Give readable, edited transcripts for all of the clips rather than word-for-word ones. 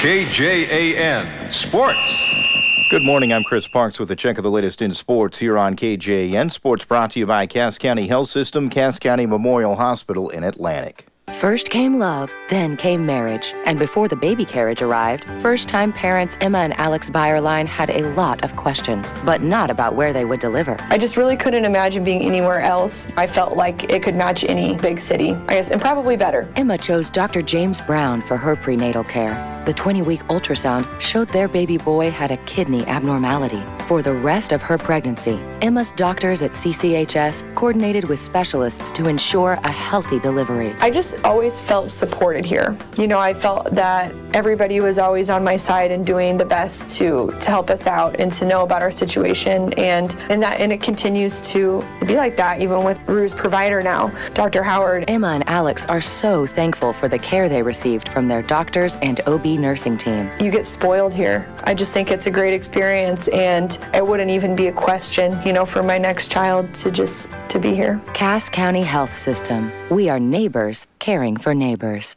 KJAN Sports. Good morning, I'm Chris Parks with a check of the latest in sports here on KJAN. Sports brought to you by Cass County Health System, Cass County Memorial Hospital in Atlantic. First came love, then came marriage. And before the baby carriage arrived, first-time parents Emma and Alex Byerline had a lot of questions, but not about where they would deliver. I just really couldn't imagine being anywhere else. I felt like it could match any big city, I guess, and probably better. Emma chose Dr. James Brown for her prenatal care. The 20-week ultrasound showed their baby boy had a kidney abnormality. For the rest of her pregnancy, Emma's doctors at CCHS coordinated with specialists to ensure a healthy delivery. I just always felt supported here. You know, I felt that everybody was always on my side and doing the best to help us out and to know about our situation, and it continues to be like that even with Rue's provider now, Dr. Howard. Emma and Alex are so thankful for the care they received from their doctors and OB nursing team. You get spoiled here. I just think it's a great experience, and it wouldn't even be a question, you know, for my next child to be here. Cass County Health System. We are neighbors caring for neighbors.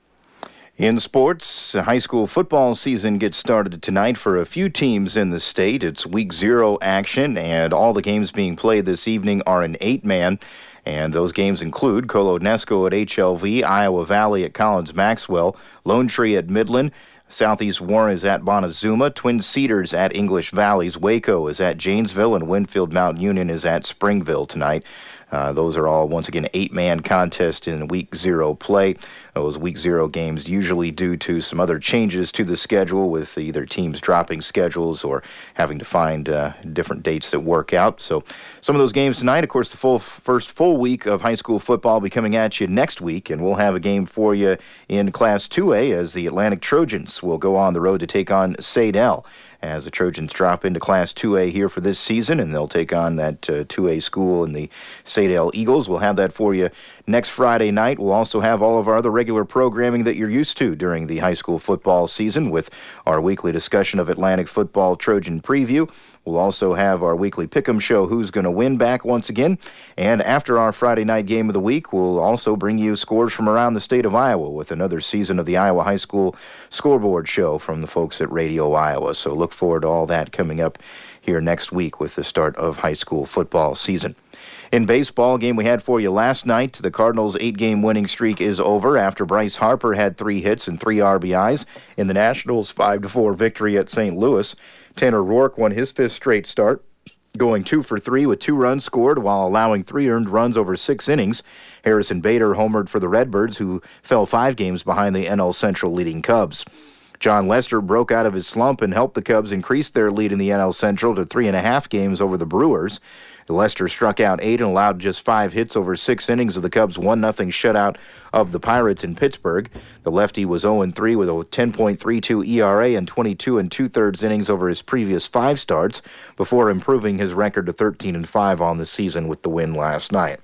In sports, high school football season gets started tonight for a few teams in the state. It's week 0 action, and all the games being played this evening are an 8-man. And those games include Colo-Nesco at HLV, Iowa Valley at Collins-Maxwell, Lone Tree at Midland, Southeast Warren is at Montezuma, Twin Cedars at English Valleys, Waco is at Janesville, and Winfield Mount Union is at Springville tonight. Those are all, once again, 8-man contests in Week 0 play. Those Week 0 games usually due to some other changes to the schedule, with either teams dropping schedules or having to find different dates that work out. So some of those games tonight, of course, the first full week of high school football will be coming at you next week, and we'll have a game for you in Class 2A as the Atlantic Trojans will go on the road to take on Sadell, as the Trojans drop into Class 2A here for this season, and they'll take on that 2A school in the Sadell Eagles. We'll have that for you next Friday night. We'll also have all of our other regular programming that you're used to during the high school football season, with our weekly discussion of Atlantic football Trojan preview. We'll also have our weekly Pick'em show, Who's Gonna Win, back once again. And after our Friday night game of the week, we'll also bring you scores from around the state of Iowa with another season of the Iowa High School Scoreboard Show from the folks at Radio Iowa. So look forward to all that coming up here next week with the start of high school football season. In baseball, game we had for you last night, the Cardinals' 8-game winning streak is over after Bryce Harper had 3 hits and 3 RBIs in the Nationals' 5-4 victory at St. Louis. Tanner Roark won his 5th straight start, going 2 for 3 with 2 runs scored while allowing 3 earned runs over 6 innings. Harrison Bader homered for the Redbirds, who fell 5 games behind the NL Central leading Cubs. John Lester broke out of his slump and helped the Cubs increase their lead in the NL Central to 3.5 games over the Brewers. Lester struck out 8 and allowed just 5 hits over 6 innings of the Cubs' 1-0 shutout of the Pirates in Pittsburgh. The lefty was 0-3 with a 10.32 ERA and 22 2/3 innings over his previous 5 starts before improving his record to 13-5 on the season with the win last night.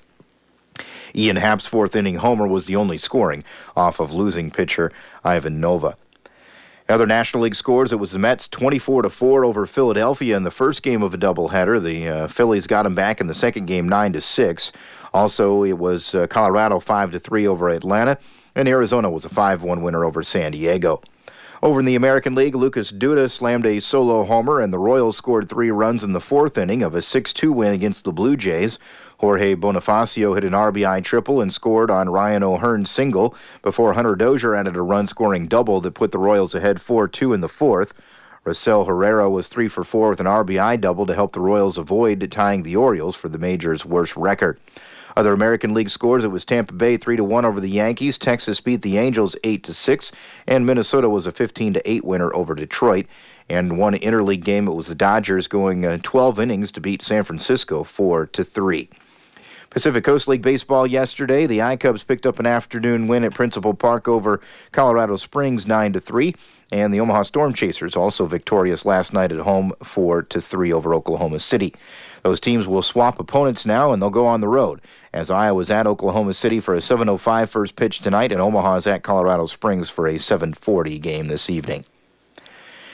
Ian Happ's 4th-inning homer was the only scoring off of losing pitcher Ivan Nova. Other National League scores, it was the Mets 24-4 over Philadelphia in the first game of a doubleheader. The Phillies got them back in the second game 9-6. Also, it was Colorado 5-3 over Atlanta, and Arizona was a 5-1 winner over San Diego. Over in the American League, Lucas Duda slammed a solo homer, and the Royals scored 3 runs in the 4th inning of a 6-2 win against the Blue Jays. Jorge Bonifacio hit an RBI triple and scored on Ryan O'Hearn's single before Hunter Dozier added a run-scoring double that put the Royals ahead 4-2 in the 4th. Rosell Herrera was 3 for 4 with an RBI double to help the Royals avoid tying the Orioles for the major's worst record. Other American League scores, it was Tampa Bay 3-1 over the Yankees, Texas beat the Angels 8-6, and Minnesota was a 15-8 winner over Detroit. And one interleague game, it was the Dodgers going 12 innings to beat San Francisco 4-3. Pacific Coast League baseball yesterday, the I-Cubs picked up an afternoon win at Principal Park over Colorado Springs 9-3, and the Omaha Storm Chasers also victorious last night at home 4-3 over Oklahoma City. Those teams will swap opponents now, and they'll go on the road, as Iowa's at Oklahoma City for a 7:05 first pitch tonight, and Omaha's at Colorado Springs for a 7:40 game this evening.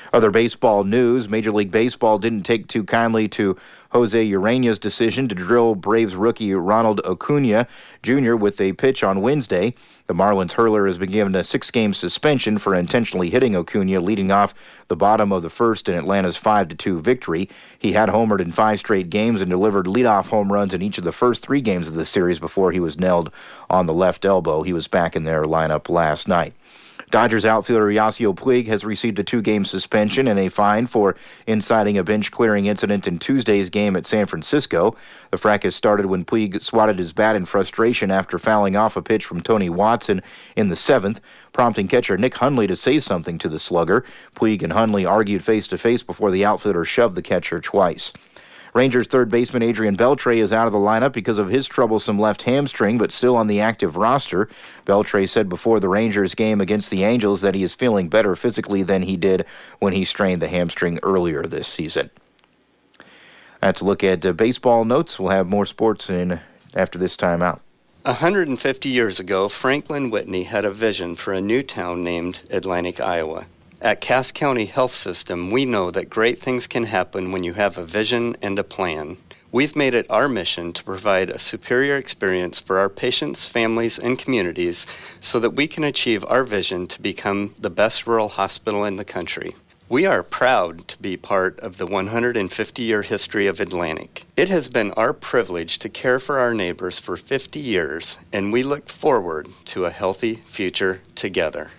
Other baseball news, Major League Baseball didn't take too kindly to Jose Urana's decision to drill Braves rookie Ronald Acuna Jr. with a pitch on Wednesday. The Marlins hurler has been given a 6-game suspension for intentionally hitting Acuna, leading off the bottom of the first in Atlanta's 5-2 victory. He had homered in 5 straight games and delivered leadoff home runs in each of the first 3 games of the series before he was nailed on the left elbow. He was back in their lineup last night. Dodgers outfielder Yasiel Puig has received a 2-game suspension and a fine for inciting a bench-clearing incident in Tuesday's game at San Francisco. The fracas started when Puig swatted his bat in frustration after fouling off a pitch from Tony Watson in the 7th, prompting catcher Nick Hundley to say something to the slugger. Puig and Hundley argued face-to-face before the outfielder shoved the catcher twice. Rangers third baseman Adrian Beltre is out of the lineup because of his troublesome left hamstring, but still on the active roster. Beltre said before the Rangers game against the Angels that he is feeling better physically than he did when he strained the hamstring earlier this season. That's a look at baseball notes. We'll have more sports after this timeout. 150 years ago, Franklin Whitney had a vision for a new town named Atlantic, Iowa. At Cass County Health System, we know that great things can happen when you have a vision and a plan. We've made it our mission to provide a superior experience for our patients, families, and communities so that we can achieve our vision to become the best rural hospital in the country. We are proud to be part of the 150-year history of Atlantic. It has been our privilege to care for our neighbors for 50 years, and we look forward to a healthy future together.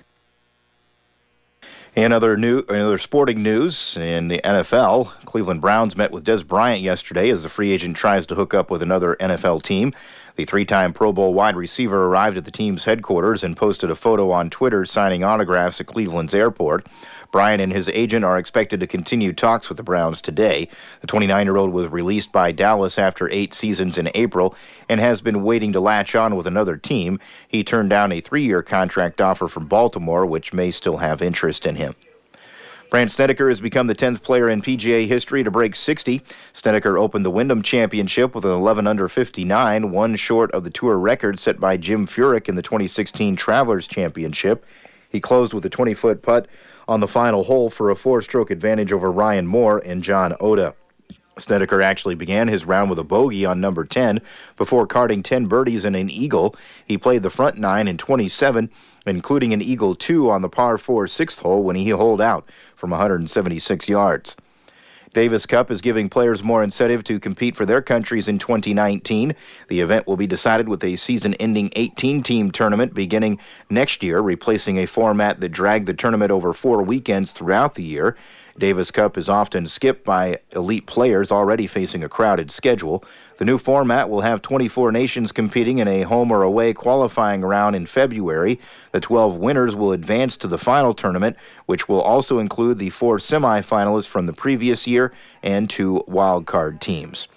And other sporting news in the NFL, Cleveland Browns met with Dez Bryant yesterday as the free agent tries to hook up with another NFL team. The 3-time Pro Bowl wide receiver arrived at the team's headquarters and posted a photo on Twitter signing autographs at Cleveland's airport. Bryant and his agent are expected to continue talks with the Browns today. The 29-year-old was released by Dallas after 8 seasons in April and has been waiting to latch on with another team. He turned down a 3-year contract offer from Baltimore, which may still have interest in him. Brandt Snedeker has become the 10th player in PGA history to break 60. Snedeker opened the Wyndham Championship with an 11 under 59, one short of the tour record set by Jim Furyk in the 2016 Travelers Championship. He closed with a 20-foot putt on the final hole for a 4-stroke advantage over Ryan Moore and John Oda. Snedeker actually began his round with a bogey on number 10 before carding 10 birdies and an eagle. He played the front 9 in 27, including an eagle 2 on the par 4 6th hole when he holed out from 176 yards. Davis Cup is giving players more incentive to compete for their countries in 2019. The event will be decided with a season-ending 18-team tournament beginning next year, replacing a format that dragged the tournament over 4 weekends throughout the year. Davis Cup is often skipped by elite players already facing a crowded schedule. The new format will have 24 nations competing in a home or away qualifying round in February. The 12 winners will advance to the final tournament, which will also include the 4 semifinalists from the previous year and 2 wildcard teams.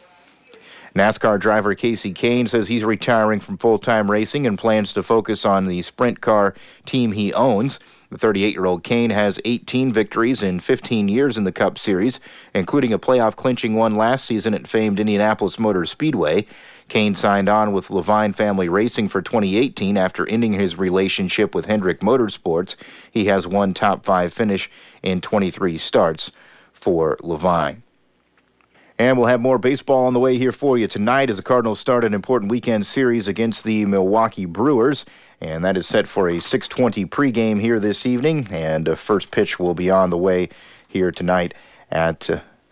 NASCAR driver Casey Kane says he's retiring from full-time racing and plans to focus on the sprint car team he owns. The 38-year-old Kane has 18 victories in 15 years in the Cup Series, including a playoff-clinching one last season at famed Indianapolis Motor Speedway. Kane signed on with Levine Family Racing for 2018 after ending his relationship with Hendrick Motorsports. He has one top 5 finish in 23 starts for Levine. And we'll have more baseball on the way here for you tonight as the Cardinals start an important weekend series against the Milwaukee Brewers. And that is set for a 6:20 pregame here this evening. And the first pitch will be on the way here tonight at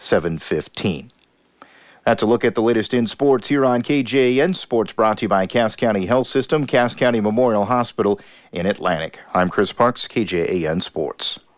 7:15. That's a look at the latest in sports here on KJAN. Sports brought to you by Cass County Health System, Cass County Memorial Hospital in Atlantic. I'm Chris Parks, KJAN Sports.